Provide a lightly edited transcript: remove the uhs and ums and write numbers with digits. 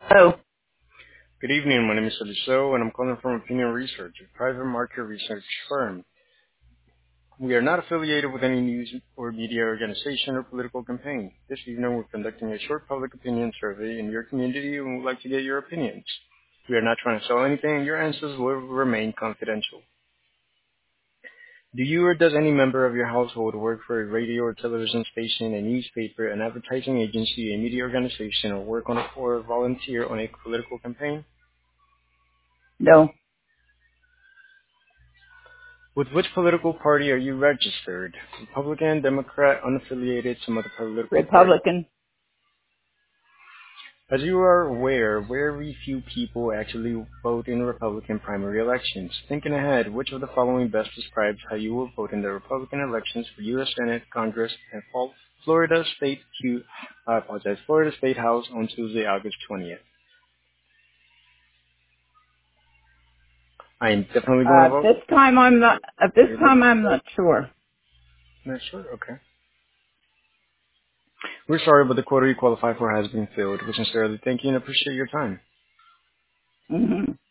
Oh, Good evening. My name is Eliseo, and I'm calling from Opinion Research, a private market research firm. We are not affiliated with any news or media organization or political campaign. This evening, we're conducting a short public opinion survey in your community and would like to get your opinions. We are not trying to sell anything, and your answers will remain confidential. Do you or does any member of your household work for a radio or television station, a newspaper, an advertising agency, a media organization, or work on or volunteer on a political campaign? no. With which political party are you registered? Republican, Democrat, unaffiliated, some other political party? Republican. As you are aware, very few people actually vote in Republican primary elections. Thinking ahead, which of the following best describes how you will vote in the Republican elections for U.S. Senate, Congress, and Florida State House on Tuesday, August 20th? I am definitely going to vote. This time I'm not. At this You're time voting? I'm not sure. Not sure? Okay. We're sorry, but the quota you qualify for has been filled. We sincerely thank you and appreciate your time. Hmm